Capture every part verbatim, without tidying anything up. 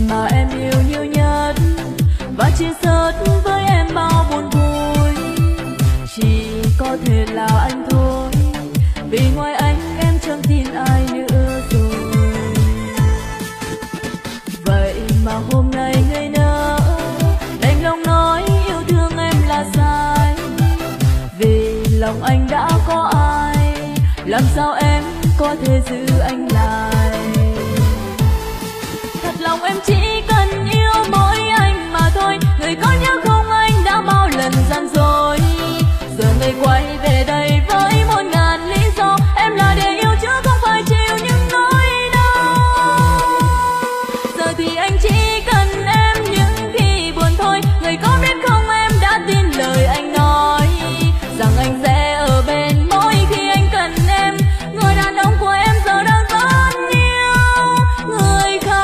mà em yêu nhiều nhất và chia sớt với em bao buồn vui, chỉ có thể là anh thôi, vì ngoài anh em chẳng tin ai nữa rồi. Vậy mà hôm nay ngây nỡ đành lòng nói yêu thương em là sai, vì lòng anh đã có ai, làm sao em có thể giữ anh lại. Thật lòng em chỉ cần yêu mỗi anh mà thôi, người có nhớ không anh đã bao lần gian dối, giờ người quay về đây với một ngàn lý do, em là để yêu chứ không phải chịu những nỗi đau. Giờ thì anh chỉ cần em những khi buồn thôi, người có biết không em đã tin lời anh nói, rằng anh sẽ ở bên mỗi khi anh cần em, người đàn ông của em giờ đang rất nhiều người khác.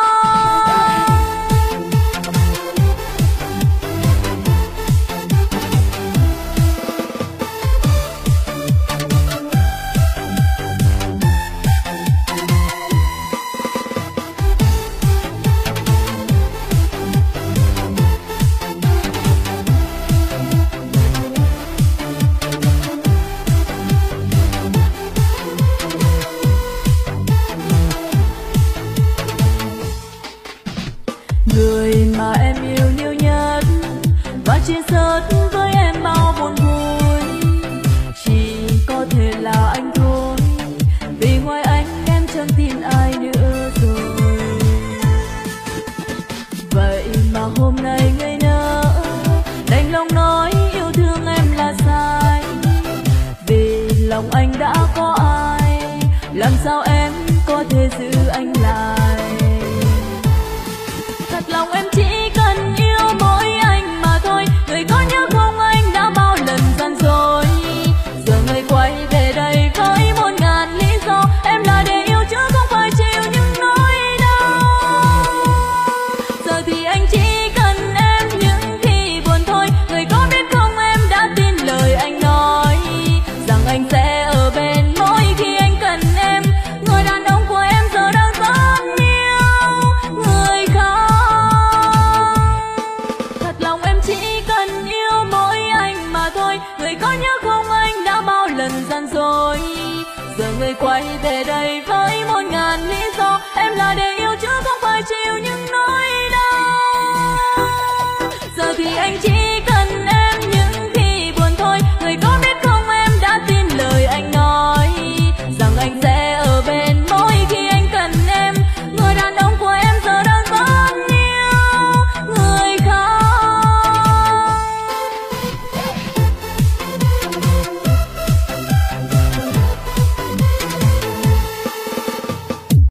Người mà em yêu nhiều nhất và chia sớt với em bao buồn vui, chỉ có thể là anh thôi, vì ngoài anh em chẳng tin ai nữa rồi. Vậy mà hôm nay ngây nỡ đành lòng nói yêu thương em là sai, vì lòng anh đã có ai, làm sao em có thể giữ anh lại. Thật lòng em chỉ cần yêu mỗi anh mà thôi, người có nhớ không anh đã bao lần gian dối, giờ người quay về đây với một ngàn lý do, em là để yêu chứ không phải chịu những nỗi đau. Giờ thì anh chỉ cần em những khi buồn thôi, người có biết không em đã tin lời anh nói, rằng anh sẽ ở bên mỗi khi anh cần em, người đàn ông của em giờ đang rất nhiều người khác. Thật lòng em chỉ cần yêu mỗi anh mà thôi, người có nhớ không anh đã bao lần gian dối, giờ người quay về đây với một ngàn lý do, em là để yêu chứ không phải chịu những nỗi đau. Giờ thì anh chỉ